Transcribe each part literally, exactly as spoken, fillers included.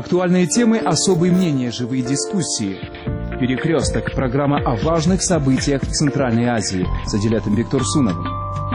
Актуальные темы, особые мнения, живые дискуссии. «Перекресток» – программа о важных событиях в Центральной Азии с Адилетом Бектурсуновым.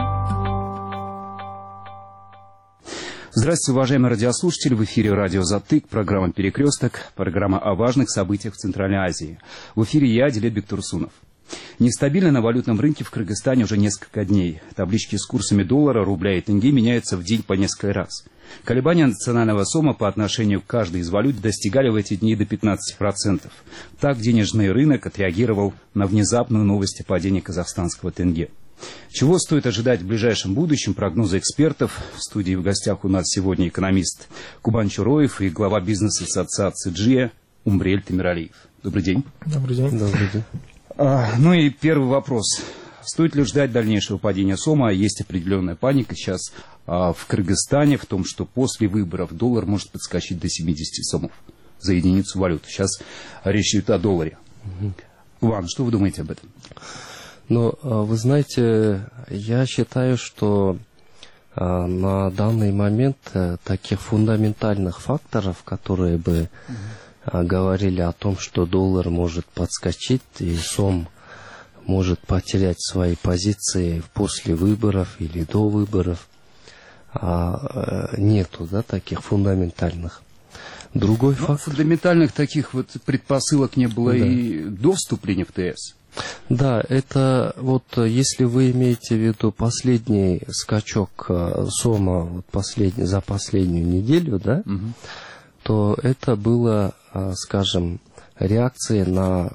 Здравствуйте, уважаемые радиослушатели. В эфире радио «Затык», программа «Перекресток», программа о важных событиях в Центральной Азии. В эфире я, Адилет Бектурсунов. Нестабильно на валютном рынке в Кыргызстане уже несколько дней. Таблички с курсами доллара, рубля и тенге меняются в день по несколько раз. Колебания национального сома по отношению к каждой из валют достигали в эти дни до пятнадцати процентов. Так денежный рынок отреагировал на внезапную новость о падении казахстанского тенге. Чего стоит ожидать в ближайшем будущем, прогнозы экспертов. В студии в гостях у нас сегодня экономист Кубан Чуроев и глава бизнес-ассоциации «Джия» Умбрель Темиралиев. Добрый день. Добрый день. Добрый день. А, ну и первый вопрос. Стоит ли ждать дальнейшего падения сома? Есть определенная паника сейчас а, в Кыргызстане в том, что после выборов доллар может подскочить до семидесяти сомов за единицу валюты. Сейчас речь идет о долларе. Угу. Иван, что вы думаете об этом? Ну, вы знаете, я считаю, что а, на данный момент а, таких фундаментальных факторов, которые бы угу. а, говорили о том, что доллар может подскочить и сом может потерять свои позиции после выборов или до выборов, а, нету, да, таких фундаментальных. Другой ну, факт... Фундаментальных таких вот предпосылок не было да. и до вступления в ТС. Да, это вот если вы имеете в виду последний скачок сома вот последний, за последнюю неделю, да, угу. то это было, скажем, реакция на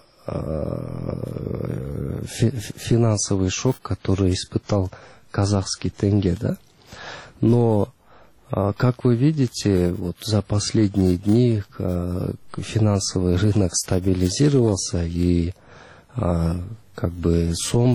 финансовый шок, который испытал казахский тенге, да. Но, как вы видите, вот за последние дни финансовый рынок стабилизировался и как бы сом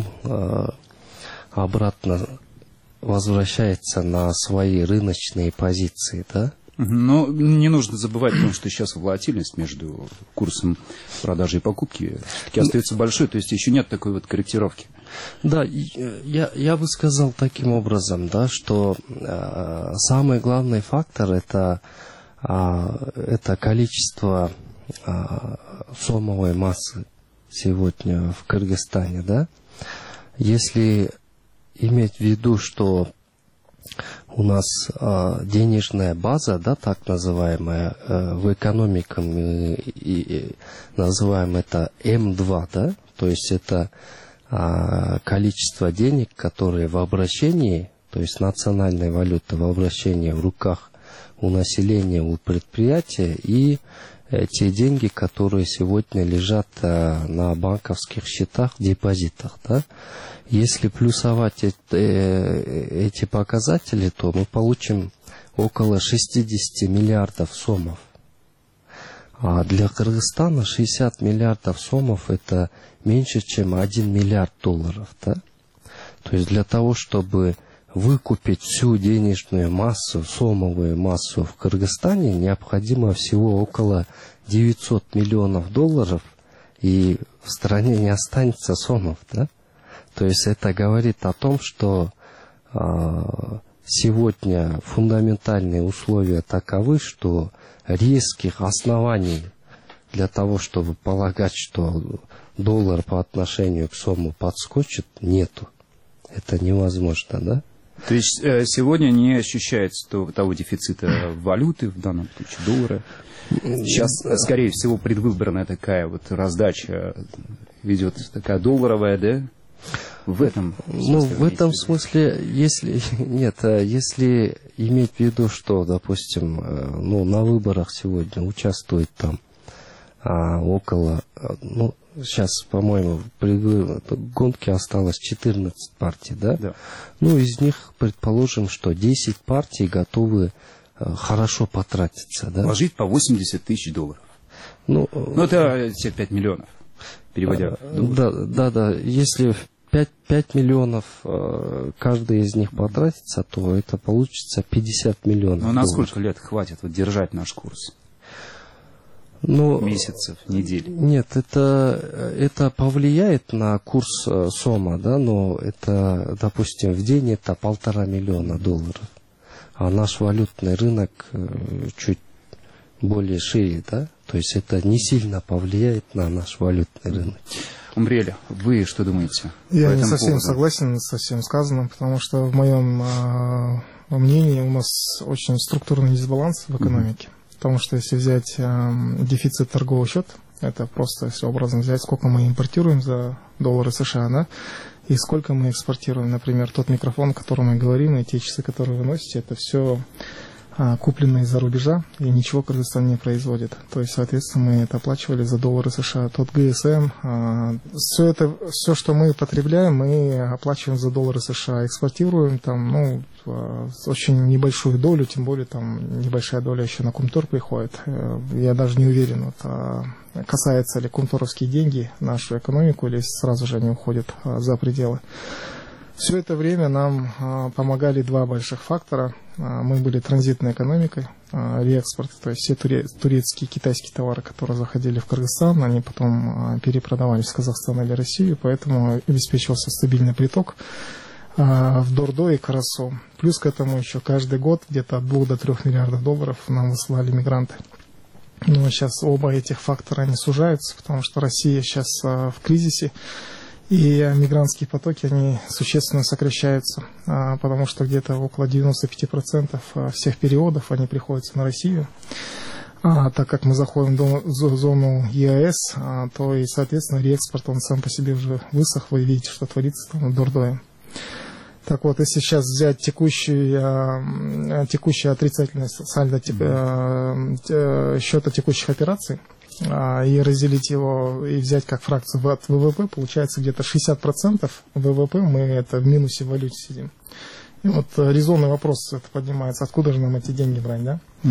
обратно возвращается на свои рыночные позиции, да. Но не нужно забывать о том, что сейчас волатильность между курсом продажи и покупки все-таки остается большой, то есть еще нет такой вот корректировки. Да, я, я бы сказал таким образом, да, что э, самый главный фактор это, э, это количество э, сомовой массы сегодня в Кыргызстане, да. Если иметь в виду, что у нас а, денежная база, да, так называемая, а, в экономике мы и, и называем это эм два, да, то есть это а, количество денег, которые в обращении, то есть национальная валюта в обращении в руках у населения, у предприятия, и э, те деньги, которые сегодня лежат а, на банковских счетах, депозитах, да. Если плюсовать эти показатели, то мы получим около шестидесяти миллиардов сомов. А для Кыргызстана шестьдесят миллиардов сомов это меньше, чем один миллиард долларов. Да? То есть для того, чтобы выкупить всю денежную массу, сомовую массу в Кыргызстане, необходимо всего около девятисот миллионов долларов, и в стране не останется сомов, да? То есть это говорит о том, что э, сегодня фундаментальные условия таковы, что резких оснований для того, чтобы полагать, что доллар по отношению к сому подскочит, нету. Это невозможно, да? То есть э, сегодня не ощущается того, того дефицита валюты, в данном случае доллара. Сейчас, скорее всего, предвыборная такая вот раздача ведет такая долларовая, да? В этом смысле, ну, в этом смысле, если нет, если иметь в виду, что, допустим, ну, на выборах сегодня участвует там а, около, ну, сейчас, по-моему, в гонке осталось четырнадцать партий, да? Да. Ну, из них, предположим, что десять партий готовы а, хорошо потратиться, да? Вложить по восемьдесят тысяч долларов. Ну, ну это те пять миллионов. Переводя. Да, да, да. Если пять миллионов каждый из них потратится, то это получится пятьдесят миллионов. Ну, на сколько лет хватит вот держать наш курс? Ну, месяцев, недель? Нет, это, это повлияет на курс сома, да, но это, допустим, в день это полтора миллиона долларов. А наш валютный рынок чуть более шире, да, то есть это не сильно повлияет на наш валютный рынок. Умбрель, вы что думаете? Я не совсем поводу? согласен со всем сказанным, потому что в моем э, мнении у нас очень структурный дисбаланс в экономике. Mm-hmm. Потому что если взять э, дефицит торгового счета, это просто, если образно взять, сколько мы импортируем за доллары США, да, и сколько мы экспортируем. Например, тот микрофон, о котором мы говорим, и те часы, которые вы носите, это все купленные из-за рубежа, и ничего Кыргызстан не производит. То есть, соответственно, мы это оплачивали за доллары США. Тот ГСМ, все это, все, что мы потребляем, мы оплачиваем за доллары США, экспортируем там, ну, очень небольшую долю, тем более там небольшая доля еще на Кумтор приходит. Я даже не уверен, вот, касается ли кумторовские деньги нашу экономику, или сразу же они уходят за пределы. Все это время нам а, помогали два больших фактора. А, мы были транзитной экономикой, а, реэкспорт, то есть все туре, турецкие, китайские товары, которые заходили в Кыргызстан, они потом а, перепродавались в Казахстан или Россию, поэтому обеспечивался стабильный приток а, в Дордо и Карасу. Плюс к этому еще каждый год где-то от двух до трёх миллиардов долларов нам высылали мигранты. Но сейчас оба этих фактора они сужаются, потому что Россия сейчас а, в кризисе. И мигрантские потоки, они существенно сокращаются, потому что где-то около девяноста пяти процентов всех переводов, они приходятся на Россию. А так как мы заходим в зону ЕАЭС, то и, соответственно, реэкспорт, он сам по себе уже высох, вы видите, что творится там в Дордое. Так вот, если сейчас взять текущий, текущий отрицательный сальдо счета текущих операций, и разделить его, и взять как фракцию от ВВП, получается где-то шестьдесят процентов ВВП, мы это в минусе в валюте сидим. И вот резонный вопрос это поднимается, откуда же нам эти деньги брать, да? Uh-huh.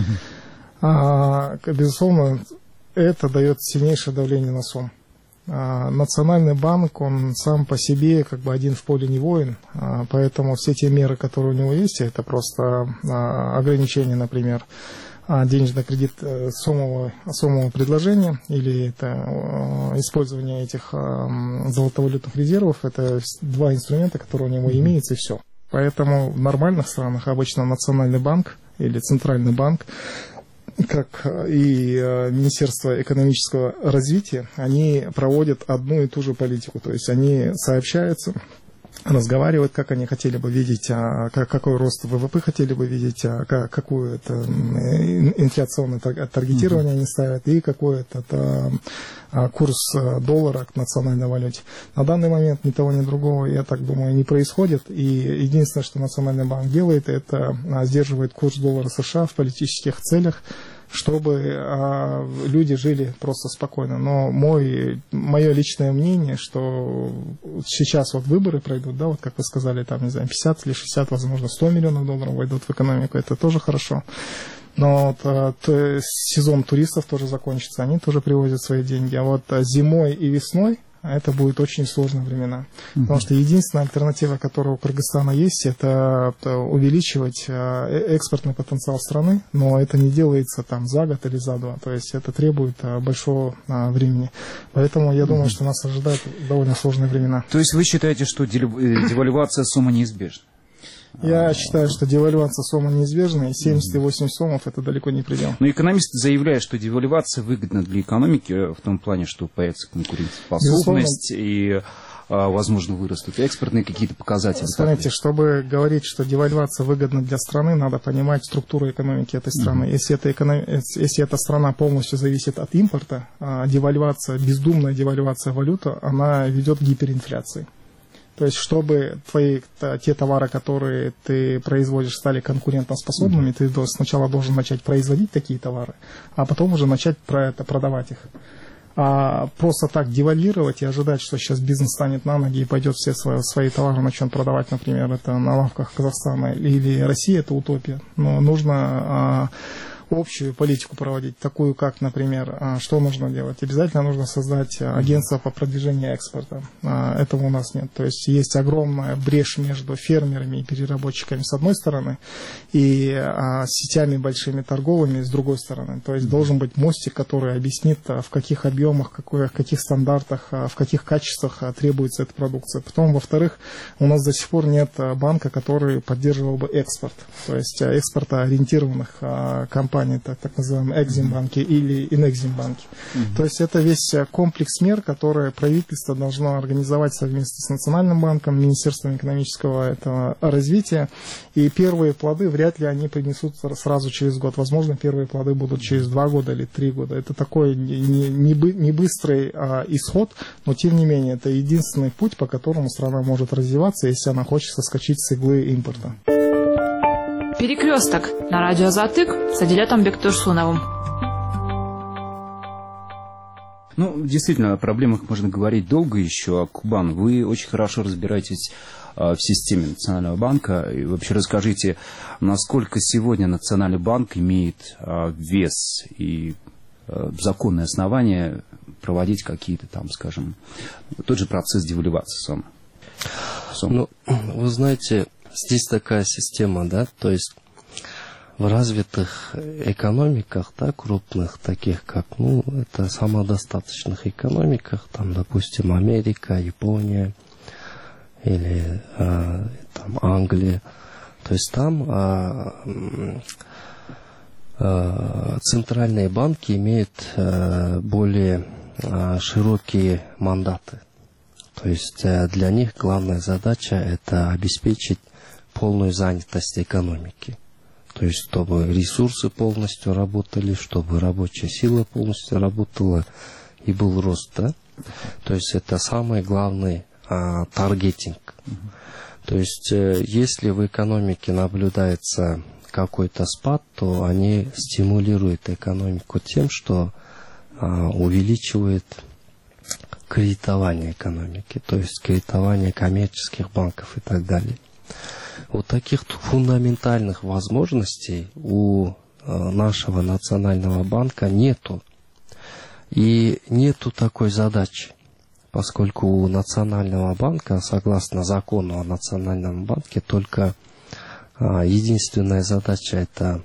А, безусловно, это дает сильнейшее давление на СОМ. А, Национальный банк, он сам по себе как бы один в поле не воин, а, поэтому все те меры, которые у него есть, это просто а, ограничения, например, денежный кредит сомового, сомового предложения или это использование этих золотовалютных резервов, это два инструмента, которые у него mm-hmm. имеются, и все. Поэтому в нормальных странах обычно Национальный банк или Центральный банк, как и Министерство экономического развития, они проводят одну и ту же политику, то есть они сообщаются, разговаривают, как они хотели бы видеть, а, как, какой рост ВВП хотели бы видеть, а, как, какое это инфляционное таргетирование mm-hmm. они ставят и какой это, это а, курс доллара к национальной валюте. На данный момент ни того, ни другого, я так думаю, не происходит. И единственное, что Национальный банк делает, это а, сдерживает курс доллара США в политических целях, чтобы а, люди жили просто спокойно. Но мой, мое личное мнение, что сейчас вот выборы пройдут, да, вот как вы сказали, там, не знаю, пятьдесят или шестьдесят, возможно, сто миллионов долларов войдут в экономику, это тоже хорошо. Но вот, а, то, сезон туристов тоже закончится, они тоже привозят свои деньги. А вот а, зимой и весной это будет очень сложные времена. Uh-huh. Потому что единственная альтернатива, которая у Кыргызстана есть, это увеличивать экспортный потенциал страны, но это не делается там за год или за два. То есть это требует большого времени. Поэтому я думаю, uh-huh. что нас ожидают довольно сложные времена. То есть вы считаете, что девальвация сомы неизбежна? Я считаю, что девальвация сома неизбежна, и семьдесят и восемь сомов это далеко не предел. Но экономист заявляет, что девальвация выгодна для экономики в том плане, что появится конкурентоспособность и, возможно, вырастут экспортные какие-то показатели. Смотрите, чтобы говорить, что девальвация выгодна для страны, надо понимать структуру экономики этой страны. Mm-hmm. Если, это эконом... Если эта страна полностью зависит от импорта, девальвация, бездумная девальвация валюты, она ведет к гиперинфляции. То есть, чтобы твои, те товары, которые ты производишь, стали конкурентоспособными, mm-hmm. ты сначала должен начать производить такие товары, а потом уже начать про это продавать их. А просто так девальвировать и ожидать, что сейчас бизнес станет на ноги и пойдет все свои, свои товары начнет продавать, например, это на лавках Казахстана или России, это утопия. Но нужно а, общую политику проводить, такую как, например, что нужно делать? Обязательно нужно создать агентство по продвижению экспорта. Этого у нас нет. То есть есть огромная брешь между фермерами и переработчиками с одной стороны и сетями большими торговыми с другой стороны. То есть должен быть мостик, который объяснит, в каких объемах, в каких стандартах, в каких качествах требуется эта продукция. Потом, во-вторых, у нас до сих пор нет банка, который поддерживал бы экспорт. То есть экспортоориентированных компаний, Испании, так, так называемые экзимбанки или инэкзимбанки. Mm-hmm. То есть это весь комплекс мер, которые правительство должно организовать совместно с Национальным банком, Министерством экономического этого развития. И первые плоды вряд ли они принесут сразу через год. Возможно, первые плоды будут через два года или три года. Это такой не, не, не быстрый а, исход, но тем не менее это единственный путь, по которому страна может развиваться, если она хочет соскочить с иглы импорта. Перекресток на радио «Затык» с Адилетом Бектурсуновым. Ну, действительно, о проблемах можно говорить долго еще. А, Кубан, вы очень хорошо разбираетесь а, в системе Национального банка. И вообще расскажите, насколько сегодня Национальный банк имеет а, вес и а, законное основание проводить какие-то там, скажем, тот же процесс девальвации сам. Ну, вы знаете, здесь такая система, да, то есть в развитых экономиках, да, крупных, таких как, ну, это самодостаточных экономиках, там, допустим, Америка, Япония или а, там Англия, то есть там а, а, центральные банки имеют а, более а, широкие мандаты. То есть для них главная задача – это обеспечить полную занятость экономики. То есть чтобы ресурсы полностью работали, чтобы рабочая сила полностью работала и был рост. Да? То есть это самый главный а, таргетинг. Mm-hmm. То есть если в экономике наблюдается какой-то спад, то они стимулируют экономику тем, что а, увеличивает кредитование экономики, то есть кредитование коммерческих банков и так далее. Вот таких фундаментальных возможностей у нашего Национального банка нету. И нету такой задачи, поскольку у Национального банка, согласно закону о Национальном банке, только а, единственная задача – это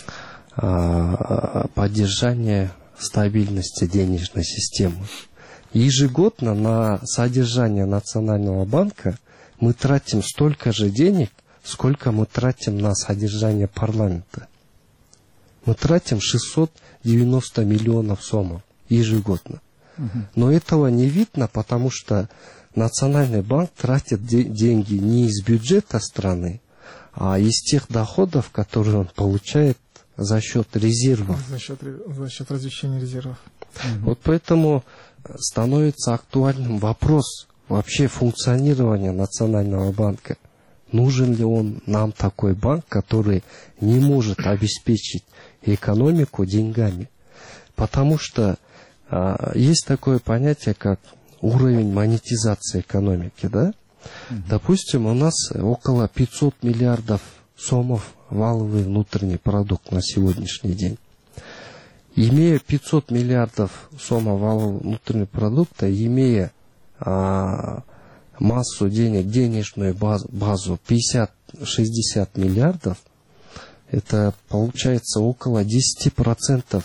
а, поддержание стабильности денежной системы. Ежегодно на содержание Национального банка мы тратим столько же денег, сколько мы тратим на содержание парламента. Мы тратим шестьсот девяносто миллионов сомов ежегодно. Угу. Но этого не видно, потому что Национальный банк тратит де- деньги не из бюджета страны, а из тех доходов, которые он получает за счет резервов. За счет, за счет размещения резервов. Угу. Вот поэтому становится актуальным вопрос вообще функционирования Национального банка. Нужен ли он нам такой банк, который не может обеспечить экономику деньгами? Потому что а, есть такое понятие, как уровень монетизации экономики, да? Mm-hmm. Допустим, у нас около пятьсот миллиардов сомов валовый внутренний продукт на сегодняшний день. Имея пятьсот миллиардов сомов валового внутреннего продукта, имея а, массу денег, денежную базу, базу пятьдесят-шестьдесят миллиардов, это получается около десять процентов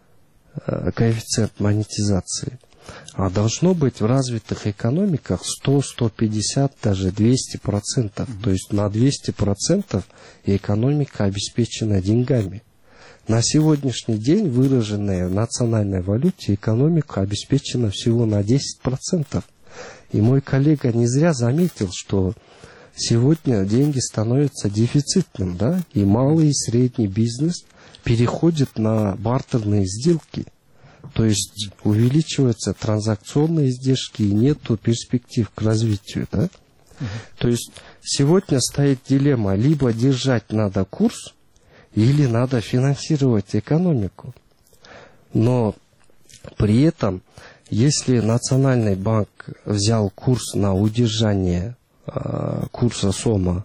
коэффициент монетизации. А должно быть в развитых экономиках сто-сто пятьдесят, даже двести процентов. Mm-hmm. То есть на двести процентов экономика обеспечена деньгами. На сегодняшний день выраженная в национальной валюте экономика обеспечена всего на десять процентов. И мой коллега не зря заметил, что сегодня деньги становятся дефицитным, да, и малый и средний бизнес переходит на бартерные сделки. То есть увеличиваются транзакционные издержки и нету перспектив к развитию, да. Uh-huh. То есть сегодня стоит дилемма: либо держать надо курс, или надо финансировать экономику. Но при этом, если Национальный банк взял курс на удержание э, курса сома,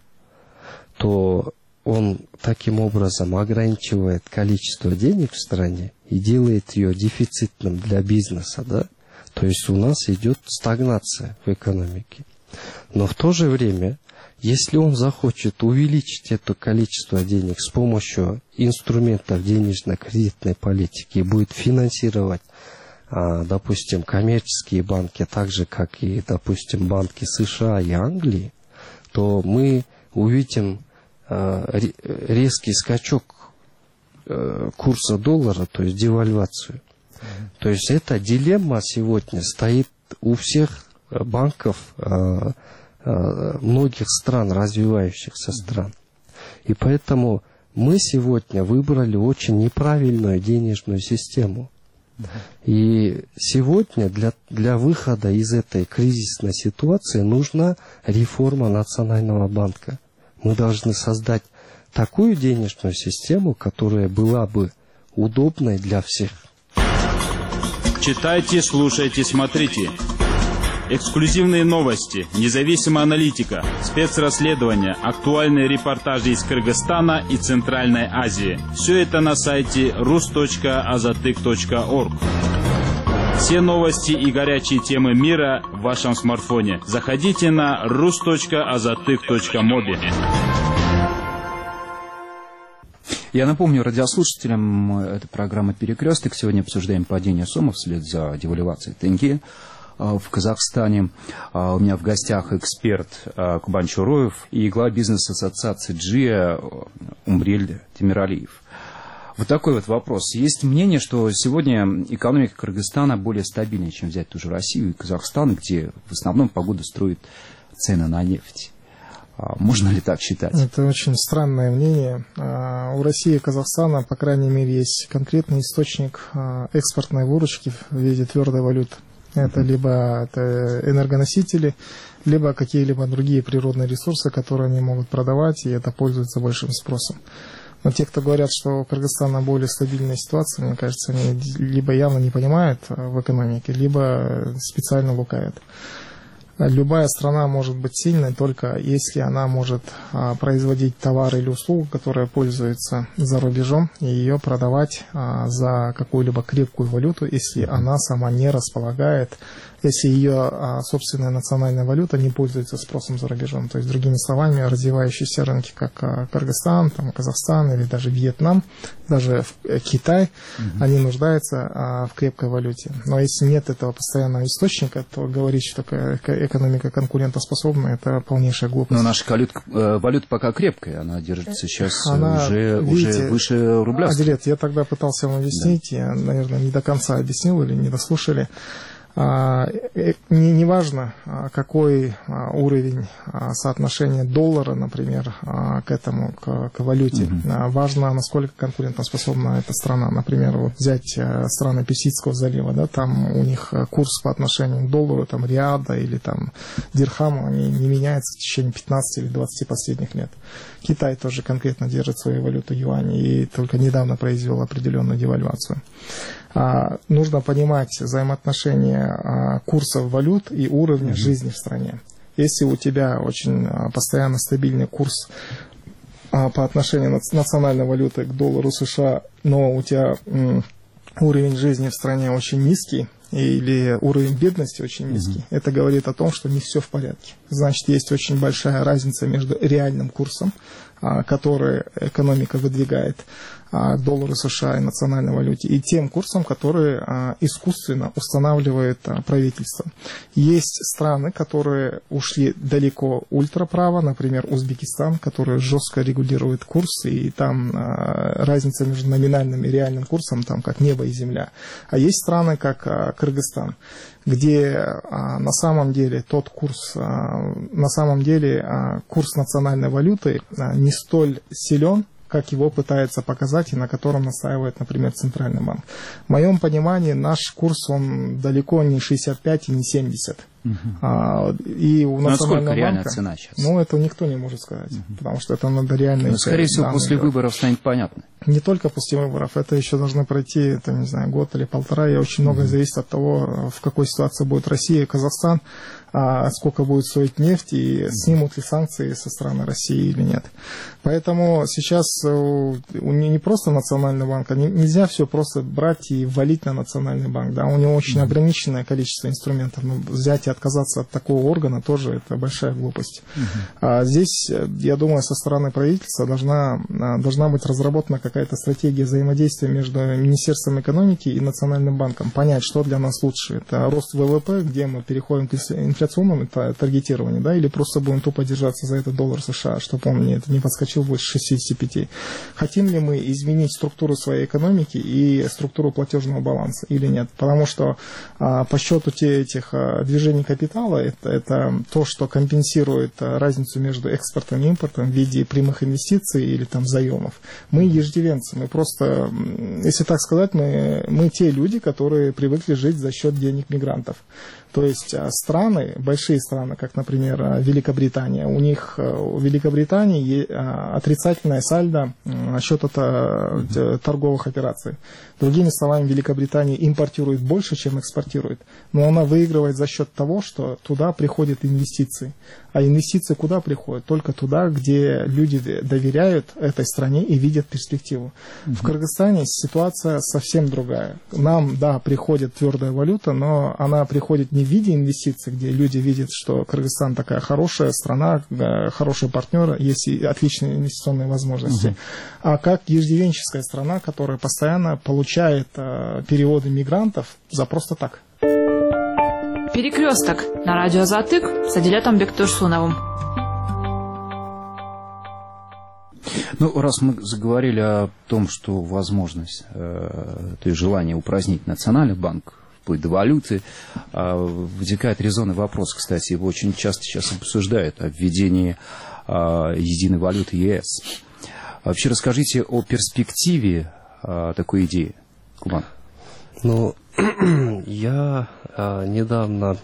то он таким образом ограничивает количество денег в стране и делает ее дефицитным для бизнеса, да? То есть у нас идет стагнация в экономике. Но в то же время, если он захочет увеличить это количество денег с помощью инструментов денежно-кредитной политики и будет финансировать, а, допустим, коммерческие банки, так же, как и, допустим, банки США и Англии, то мы увидим а, резкий скачок э, курса доллара, то есть девальвацию. Mm-hmm. То есть эта дилемма сегодня стоит у всех банков э, э, многих стран, развивающихся mm-hmm. стран. И поэтому мы сегодня выбрали очень неправильную денежную систему. Mm-hmm. И сегодня для, для выхода из этой кризисной ситуации нужна реформа Национального банка. Мы должны создать такую денежную систему, которая была бы удобной для всех. Читайте, слушайте, смотрите. Эксклюзивные новости, независимая аналитика, спецрасследования, актуальные репортажи из Кыргызстана и Центральной Азии. Все это на сайте рус точка азатык точка орг. Все новости и горячие темы мира в вашем смартфоне. Заходите на рус точка азатык точка моби. Я напомню радиослушателям, это программа «Перекресток». Сегодня обсуждаем падение сомов вслед за девальвацией тенге в Казахстане. У меня в гостях эксперт Кубань Чуроев и глава бизнес-ассоциации «Джия» Умрель Темиралиев. Вот такой вот вопрос. Есть мнение, что сегодня экономика Кыргызстана более стабильнее, чем взять ту же Россию и Казахстан, где в основном погода строит цены на нефть. Можно ли так считать? Это очень странное мнение. У России и Казахстана, по крайней мере, есть конкретный источник экспортной выручки в виде твердой валюты. Это либо это энергоносители, либо какие-либо другие природные ресурсы, которые они могут продавать, и это пользуется большим спросом. Но те, кто говорят, что у Кыргызстана более стабильная ситуация, мне кажется, они либо явно не понимают в экономике, либо специально лукавят. Любая страна может быть сильной только если она может а, производить товар или услугу, которая пользуется за рубежом, и ее продавать а, за какую-либо крепкую валюту, если она сама не располагает, если ее а, собственная национальная валюта не пользуется спросом за рубежом. То есть, другими словами, развивающиеся рынки, как а, Кыргызстан, там, Казахстан или даже Вьетнам, даже в, э, Китай, mm-hmm. они нуждаются а, в крепкой валюте. Но если нет этого постоянного источника, то говорить, что экономика конкурентоспособна, это полнейшая глупость. Но наша валюта, валюта пока крепкая, она держится сейчас она, уже, видите, уже выше рубля. Адилет, я тогда пытался вам объяснить, да. Я, наверное, не до конца объяснил или не дослушали. А, не, не важно, какой а, уровень а, соотношения доллара, например, а, к этому, к, к валюте. Mm-hmm. А, важно, насколько конкурентоспособна эта страна. Например, вот взять а, страны Персидского залива, да, там у них курс по отношению к доллару, там, риада или там дирхаму, они не меняются в течение пятнадцати или двадцати последних лет. Китай тоже конкретно держит свою валюту юань и только недавно произвел определенную девальвацию. А, нужно понимать взаимоотношения а, курсов валют и уровня mm-hmm. жизни в стране. Если у тебя очень а, постоянно стабильный курс а, по отношению на, национальной валюты к доллару США, но у тебя м, уровень жизни в стране очень низкий, или уровень бедности очень низкий, mm-hmm. это говорит о том, что не все в порядке. Значит, есть очень большая разница между реальным курсом, а, который экономика выдвигает, к доллару США и национальной валюте, и тем курсом, который а, искусственно устанавливает а, правительство. Есть страны, которые ушли далеко ультраправо, например, Узбекистан, который жестко регулирует курс, и там а, разница между номинальным и реальным курсом там как небо и земля. А есть страны, как а, Кыргызстан, где а, на самом деле тот курс, а, на самом деле а, курс национальной валюты а, не столь силен, как его пытается показать и на котором настаивает, например, Центральный банк. В моем понимании наш курс, он далеко не шестьдесят пять и не семьдесят. Uh-huh. А, и у Национального банка, цена сейчас? Ну, это никто не может сказать, uh-huh. потому что это надо реально... Но, скорее всего, после делать. Выборов станет понятно. Не только после выборов, это еще должны пройти, это, не знаю, год или полтора, и очень uh-huh. многое зависит от того, в какой ситуации будет Россия и Казахстан, а сколько будет стоить нефть, и uh-huh. снимут ли санкции со стороны России или нет. Поэтому сейчас у, у не просто Национальный банк, а не, нельзя все просто брать и валить на Национальный банк, да, у него очень uh-huh. ограниченное количество инструментов, но взять и отказаться от такого органа тоже это большая глупость. Uh-huh. А здесь, я думаю, со стороны правительства должна, должна быть разработана какая какая-то стратегия взаимодействия между Министерством экономики и Национальным банком. Понять, что для нас лучше. Это рост ВВП, где мы переходим к инфляционному таргетированию, да, или просто будем тупо держаться за этот доллар США, чтобы он не, не подскочил больше шестидесяти пяти. Хотим ли мы изменить структуру своей экономики и структуру платежного баланса или нет? Потому что а, по счету те, этих а, движений капитала это, это то, что компенсирует а, разницу между экспортом и импортом в виде прямых инвестиций или там заемов. Мы иждивенцы, мы просто, если так сказать, мы, мы те люди, которые привыкли жить за счет денег мигрантов. То есть страны, большие страны, как, например, Великобритания, у них, у Великобритании отрицательная сальдо счета торговых операций. Другими словами, Великобритания импортирует больше, чем экспортирует, но она выигрывает за счет того, что туда приходят инвестиции. А инвестиции куда приходят? Только туда, где люди доверяют этой стране и видят перспективу. Mm-hmm. В Кыргызстане ситуация совсем другая. Нам, да, приходит твердая валюта, но она приходит не в виде инвестиций, где люди видят, что Кыргызстан такая хорошая страна, хороший партнер, есть отличные инвестиционные возможности. Mm-hmm. А как иждивенческая страна, которая постоянно получает э, переводы мигрантов за просто так. Перекресток на радио «Затык» с Адилетом Бектурсуновым. Ну, раз мы заговорили о том, что возможность, э, то есть желание упразднить Национальный банк, вплоть до валюты, э, возникает резонный вопрос, кстати, его очень часто сейчас обсуждают, о введении э, единой валюты ЕС. Вообще расскажите о перспективе э, такой идеи, Кубан. Ну, я а, недавно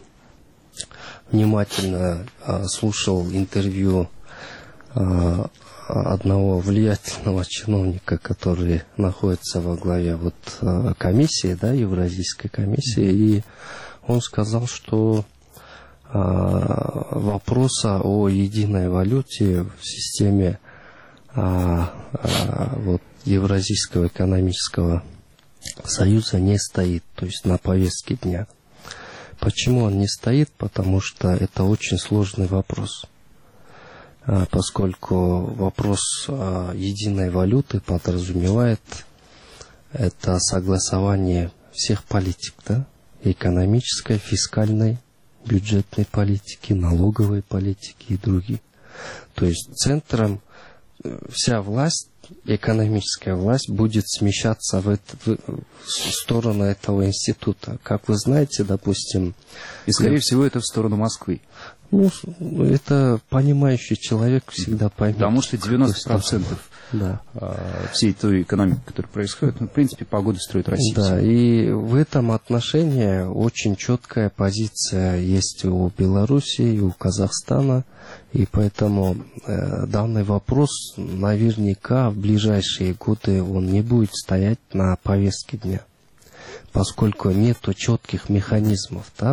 внимательно а, слушал интервью а, одного влиятельного чиновника, который находится во главе вот, а, комиссии, да, Евразийской комиссии, и он сказал, что а, вопроса о единой валюте в системе а, а, вот, Евразийского экономического Союза не стоит, то есть на повестке дня. Почему он не стоит? Потому что это очень сложный вопрос. Поскольку вопрос единой валюты подразумевает это согласование всех политик, да? Экономической, фискальной, бюджетной политики, налоговой политики и других. То есть центром вся власть, экономическая власть будет смещаться в, это, в сторону этого института. Как вы знаете, допустим... И, скорее я... всего, это в сторону Москвы. Ну, это понимающий человек всегда поймет. Потому что девяносто процентов да. всей той экономики, которая происходит, ну, в принципе, погоду строит Россия. Да, и в этом отношении очень четкая позиция есть у Беларуси и у Казахстана. И поэтому э, данный вопрос наверняка в ближайшие годы он не будет стоять на повестке дня, поскольку нет четких механизмов да,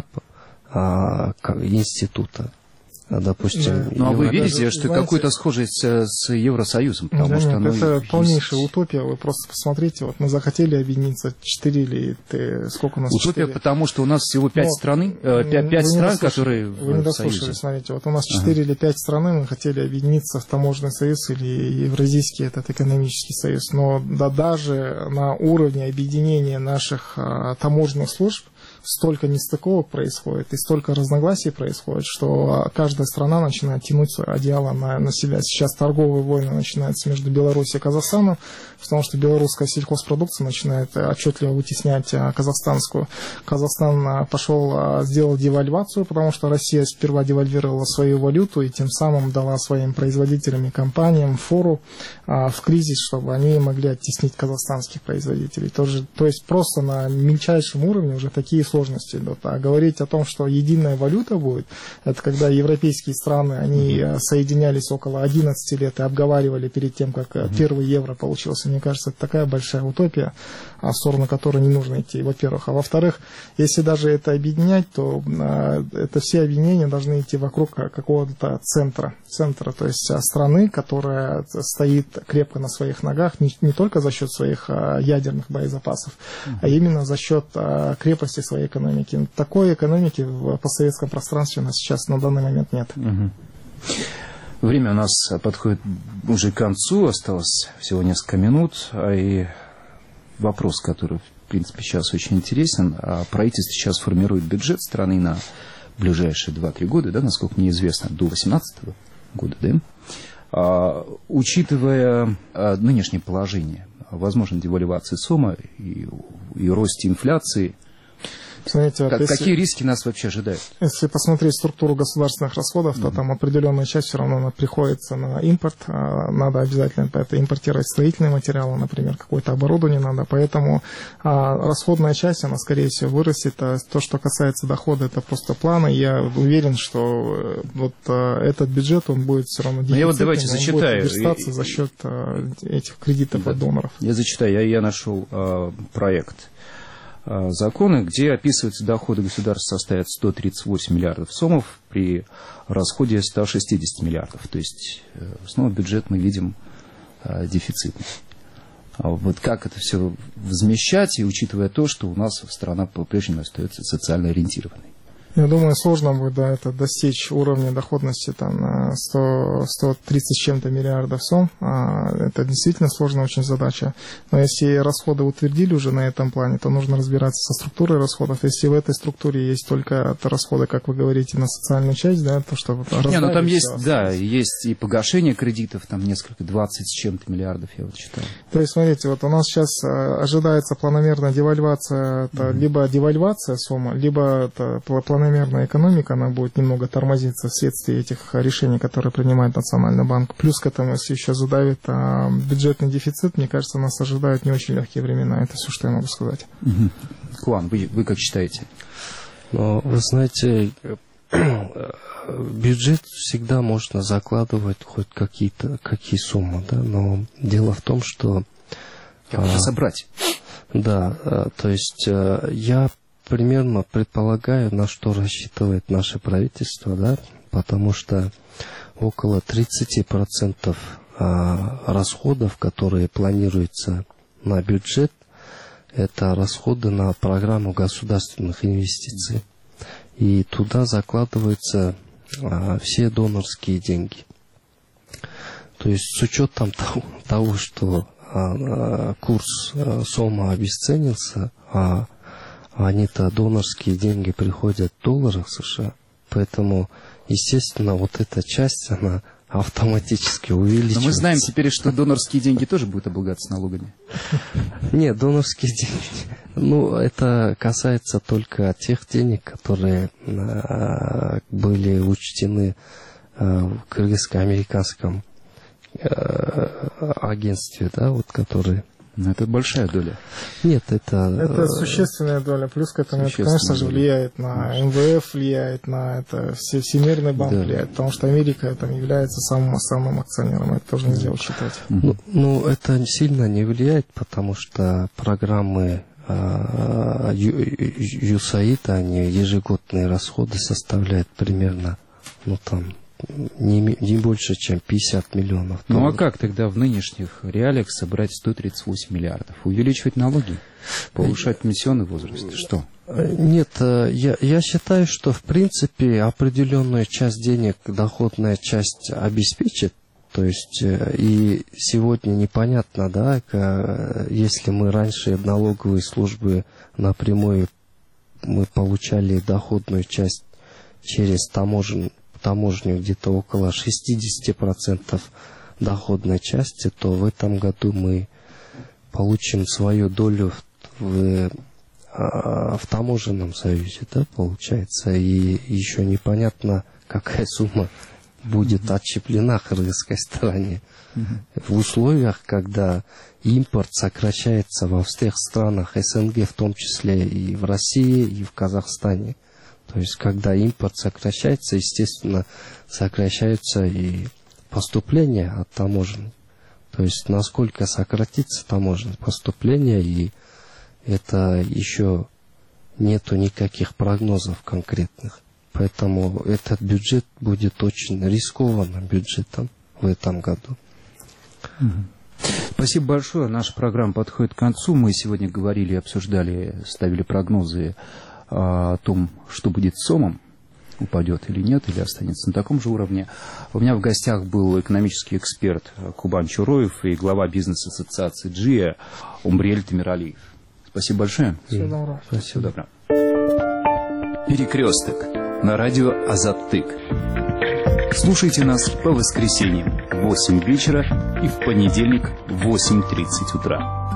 а, института. Допустим, да. Ну а вы видите, что какую-то схожесть с Евросоюзом? Потому да, что нет, это есть... полнейшая утопия. Вы просто посмотрите, вот мы захотели объединиться четыре или ты, сколько у нас? Утопия, четыре? Потому что у нас всего пять стран, пять стран, которые Вы не дослушали, смотрите, вот у нас четыре ага. или пять стран, мы хотели объединиться в таможенный союз или Евразийский этот экономический союз. Но да, даже на уровне объединения наших а, таможенных служб столько нестыковок происходит и столько разногласий происходит, что каждая страна начинает тянуть одеяло на, на себя. Сейчас торговые войны начинаются между Беларусью и Казахстаном, потому что белорусская сельхозпродукция начинает отчетливо вытеснять казахстанскую. Казахстан пошел, сделал девальвацию, потому что Россия сперва девальвировала свою валюту и тем самым дала своим производителям и компаниям фору а, в кризис, чтобы они могли оттеснить казахстанских производителей. Тоже, то есть просто на мельчайшем уровне уже такие сложности идут. А говорить о том, что единая валюта будет, это когда европейские страны, они соединялись около одиннадцати лет и обговаривали перед тем, как mm-hmm. первый евро получился. Мне кажется, это такая большая утопия, в сторону которой не нужно идти, во-первых. А во-вторых, если даже это объединять, то а, это все объединения должны идти вокруг какого-то центра, центра, то есть страны, которая стоит крепко на своих ногах, не, не только за счет своих а, ядерных боезапасов, mm-hmm. а именно за счет а, крепости своей экономики. Такой экономики в постсоветском пространстве у нас сейчас на данный момент нет. Угу. Время у нас подходит уже к концу, осталось всего несколько минут, и вопрос, который, в принципе, сейчас очень интересен. Правительство сейчас формирует бюджет страны на ближайшие два-три года, да, насколько мне известно, до две тысячи восемнадцатого года, да? А, учитывая а, нынешнее положение, возможно, девальвации СОМа и, и росте инфляции, Смотрите, как, если, какие риски нас вообще ожидают? Если посмотреть структуру государственных расходов, то mm-hmm. там определенная часть все равно она приходится на импорт. Надо обязательно это импортировать строительные материалы, например, какое-то оборудование надо. Поэтому а, расходная часть, она, скорее всего, вырастет. А то, что касается дохода, это просто планы. Я уверен, что вот а, этот бюджет, он будет все равно дефицитным. Я вот давайте зачитаю. Он будет верстаться за счет а, этих кредитов да. от доноров. Я зачитаю. Я, я нашел а, проект законы, где описываются доходы государства составят сто тридцать восемь миллиардов сомов при расходе сто шестьдесят миллиардов. То есть снова бюджет мы видим дефицитный. А вот как это все возмещать, и учитывая то, что у нас страна по-прежнему остается социально ориентированной? Я думаю, сложно будет да, это достичь уровня доходности там, на сто, сто тридцать с чем-то миллиардов сом. А, это действительно сложная очень задача. Но если расходы утвердили уже на этом плане, то нужно разбираться со структурой расходов. Если в этой структуре есть только расходы, как вы говорите, на социальную часть, да, то что... Не, ну там есть, да, есть и погашение кредитов, там несколько, двадцать с чем-то миллиардов, я вот читал. То есть, смотрите, вот у нас сейчас ожидается планомерная девальвация, это mm-hmm. либо девальвация сома, либо это планомерная Планомерная экономика, она будет немного тормозиться вследствие этих решений, которые принимает Национальный банк. Плюс к этому, если еще задавит а, бюджетный дефицит, мне кажется, нас ожидают не очень легкие времена. Это все, что я могу сказать. Угу. Куан, вы, вы как считаете? Ну, вы знаете, бюджет всегда можно закладывать хоть какие-то какие суммы, да, но дело в том, что... Как же собрать? Да, то есть я примерно предполагаю, на что рассчитывает наше правительство, да, потому что около тридцать процентов расходов, которые планируются на бюджет, это расходы на программу государственных инвестиций. И туда закладываются а, все донорские деньги. То есть с учетом того, того что а, курс а, сома обесценился, а они-то донорские деньги приходят в долларах США, поэтому, естественно, вот эта часть, она автоматически увеличивается. Но мы знаем теперь, что донорские деньги тоже будут облагаться налогами. Нет, донорские деньги, ну, это касается только тех денег, которые а, были учтены а, в кыргызско-американском а, агентстве, да, вот, которые... Но это большая доля. Нет, это... Это существенная доля. Плюс к этому, это, конечно же, влияет на эм вэ эф, влияет на это, Всемирный банк да. влияет, потому что Америка там является самым основным акционером. Это тоже нельзя учитывать. Ну, ну, это сильно не влияет, потому что программы а, ю эс эй ай ди, они ежегодные расходы составляют примерно, ну, там, Не, не больше, чем пятьдесят миллионов долларов. Ну а как тогда в нынешних реалиях собрать сто тридцать восемь миллиардов? Увеличивать налоги? Повышать пенсионный возраст? Что? Нет, я, я считаю, что в принципе определенную часть денег доходная часть обеспечит. То есть и сегодня непонятно, да, если мы раньше налоговые службы напрямую мы получали доходную часть через таможенную таможню где-то около шестьдесят процентов доходной части, то в этом году мы получим свою долю в, в таможенном союзе, да, получается, и еще непонятно, какая сумма будет mm-hmm. отщеплена кыргызской стороне. Mm-hmm. В условиях, когда импорт сокращается во всех странах эс эн гэ, в том числе и в России, и в Казахстане. То есть, когда импорт сокращается, естественно, сокращаются и поступления от таможен. То есть, насколько сократится таможенное поступление, и это еще нету никаких прогнозов конкретных. Поэтому этот бюджет будет очень рискованным бюджетом в этом году. Спасибо большое. Наша программа подходит к концу. Мы сегодня говорили, обсуждали, ставили прогнозы о том, что будет с сомом. упадет или нет, или останется на таком же уровне. У меня в гостях был экономический эксперт Кубан Чуроев и глава бизнес-ассоциации «Джия» Умбриэль Тамиралиев. Спасибо большое. Всего доброго. Всего доброго. Перекресток на радио Азаттык. Слушайте нас по воскресеньям в восемь вечера и в понедельник в восемь тридцать утра.